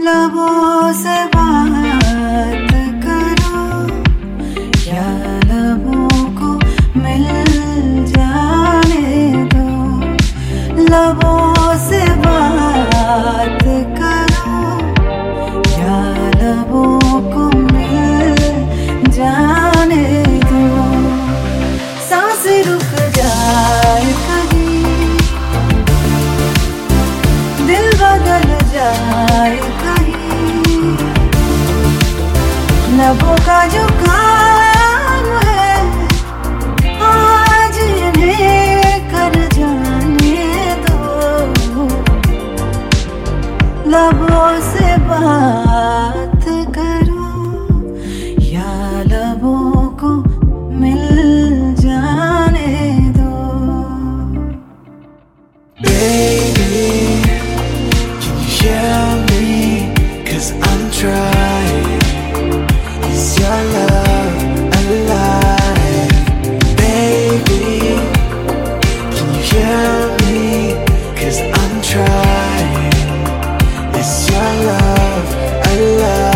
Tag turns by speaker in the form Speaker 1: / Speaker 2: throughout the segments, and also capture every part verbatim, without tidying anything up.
Speaker 1: लबों से बात करो या लबों को मिल जाने दो। लबों से बात करो या लबों को मिल जाने दो। सांस रुक जाए कहीं, दिल बदल जाए कहीं, लबों का जो काम है आज इन्हें कर जाने दो। लबों से बात करो या लबों को मिल जाने दो।
Speaker 2: Baby, can you hear me? 'Cause I'm trying. Is your love alive? Baby, can you hear me? 'Cause I'm trying. Is your love alive?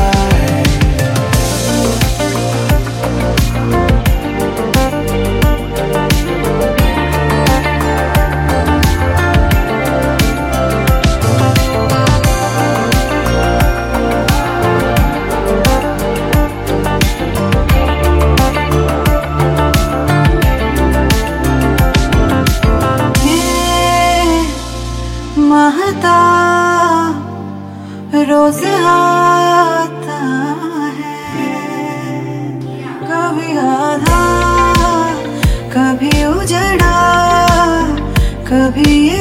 Speaker 1: महता रोज आता है, कभी आधा कभी उजड़ा कभी